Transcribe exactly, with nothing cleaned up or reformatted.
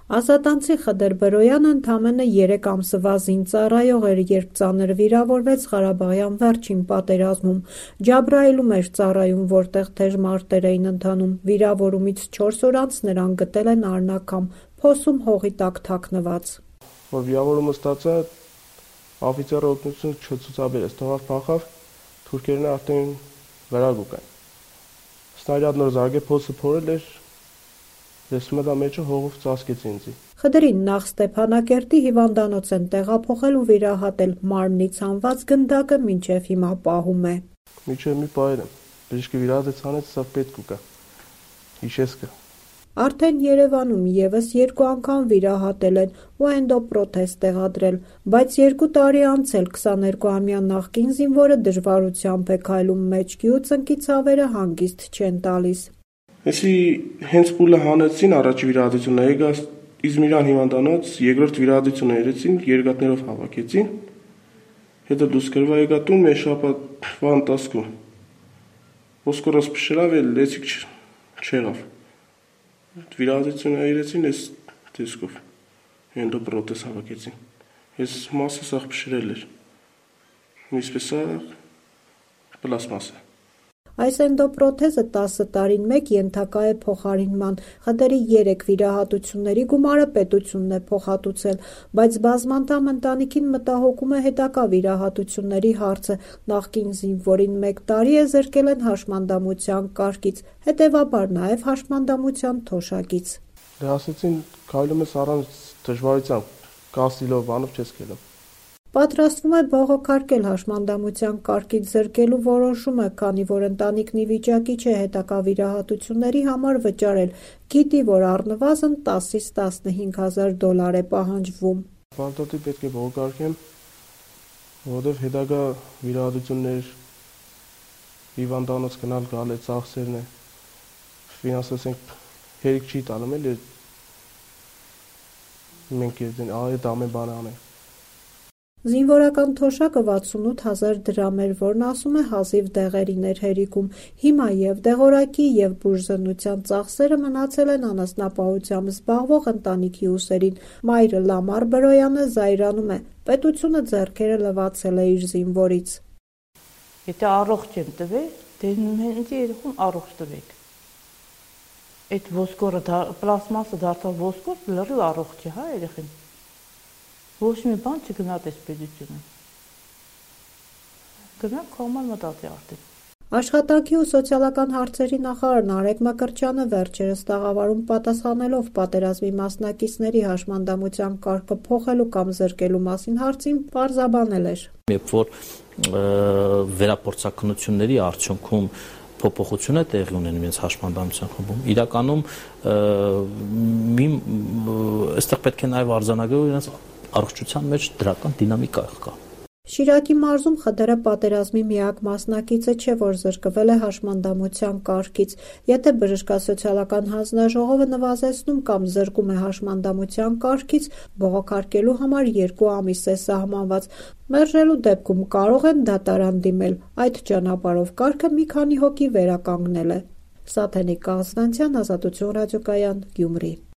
Ազատանցի Խդր Բրոյանը ընդամենը երեք ամսվա զինծառայող էր, երբ ծանր վիրավորվեց Ղարաբաղյան վերջին պատերազմում։ Ջաբրայիլում էր ծառայում, որտեղ թեժ մարտեր էին ընթանում։ Վիրավորումից չորս օր անց նրան գտել են Արնաքամ, փոսում հողի տակ թաքնված։ Որ վիրավորումը ստացա, օֆիցերը օգնություն չցուցաբերեց, թողավ փախավ, թուրքերն արդեն վերագուկ են։ Սնարյադ նոր զարգե փոսը փորել էր, դեսում եմ մեջը հողով ծածկեց ինձ։ Խդրին նախ Ստեփանակերտի հիվանդանոց են տեղափոխել ու վիրահատել, մարմնից հանված գնդակը մինչև հիմա պահում է։ Մինչև մի պահել եմ, բժիշկը վիրահատեց հանեց, սա պետք ուկա, հիշեսկը։ Արդեն Երևանում եւս երկու անգամ վիրահատել են ու էնդոպրոթեզ տեղադրել, բայց երկու տարի անց էլ քսաներկուամյա նախկին զինվորը դժվարությամբ է քայլում, մեջքի ու ծնկի ցավերը հանգիստ չեն տալիս։ Էսի հենց փուլը հանեցին առաջի վիրահատությունը, եկա Իզմիրյան հիվանդանոց, երկրորդ վիրահատությունը երեցին, երկաթներով հավաքեցին, հետո դուրս գրվա եկա տուն, մի շաբաթվա ընթացքում։ Ոսկորս փշրավ, էլ լեցիկ չեղավ։ Վիրահատությունը երեցին, այս տեսքով, էնդոպրոթեզ հավաքեցին։ Այս մասը սաղ փշրել էր, ինչպես սա պլաստմաս է։ Այս էնդոպրոթեզը տասը տարին մեկ ենթակա է փոխարինման։ Խդերի երեք վիրահատությունների գումարը պետությունն է փոխհատուցել, բայց բազմանդամ ընտանիքին մտահոգում է հետագա վիրահատությունների հարցը։ Նախկին զինվորին մեկ տարի է զրկել են հաշմանդամության կարգից, հետևաբար նաև հաշմանդամության թոշակից։ Դե ասեցին, քայլում ես առանց դժվարության, կասիլով, բանով չես գելով։ Պատրաստվում է բողոքարկել հաշմանդամության կարգից զրկելու որոշումը, քանի որ ընտանիքն ի վիճակի չէ հետագա վիրահատությունների համար վճարել, գիտի, որ առնվազն տասից տասնհինգ հազար դոլար է պահանջվում։ Պարտադիր պետք է բողոքարկեմ, որովհետև հետագա վիրահատություններ, հիվանդանոց գնալ գալ է ծախսերն է, ֆինանսենք հերիք չի տալում էլ մենք այդ ամեն բանը անենք։ Զինվորական թոշակը վաթսունութ հազար դրամ էր, որն ասում է հազիվ դեղերին էր հերիքում։ Հիմա եւ դեղորայքի եւ բուժզնության ծախսերը մնացել են անասնապահությամբ զբաղվող ընտանիքի ուսերին։ Մայրը Լամար Բրոյանը զայրանում է, պետությունը ձեռքերը լվացել է իր զինվորից։ Եթե առողջ եմ տվել, դե ինձ երեխուն առողջ տվեք։ Այդ ոսկորը պլաստմասը դարձավ ոսկոր, լրիվ առողջ է, հա երեխին։ Ոչ մի բան չգնաց այս պետությունը։ Գնանք կողմալ մտածի արդեն։ Աշխատանքի ու սոցիալական հարցերի նախարար Նարեկ Մկրտչյանը վերջերս տաղավարում պատասխանելով պատերազմի մասնակիցների հաշմանդամության կարգը փոխելու կամ զրկելու մասին հարցին պարզաբանել էր։ Երբ որ վերապորցակնությունների արդյունքում փոփոխություն է տեղի ունենում իրենց հաշմանդամության խմբում, իրականում այստեղ պետք է նաև արձանագրել իրենց առողջության մեջ դրական դինամիկա կա։ Շիրակի մարզում Խդերը պատերազմի միակ մասնակիցը չէ, որ զրկվել է հաշմանդամության կարգից։ Եթե բժշկասոցիալական հանձնաժողովը նվազեցնում կամ զրկում է հաշմանդամության կարգից, բողոքարկելու համար երկու ամիս է սահմանված։ Մերժելու դեպքում կարող են դատարան դիմել։ Այդ ճանապարհով կարգը մի քանի հոգի վերականգնել է։ Սաթենիկ Կաղստանցյան, Ազատություն ռադիոկայան, Գյումրի։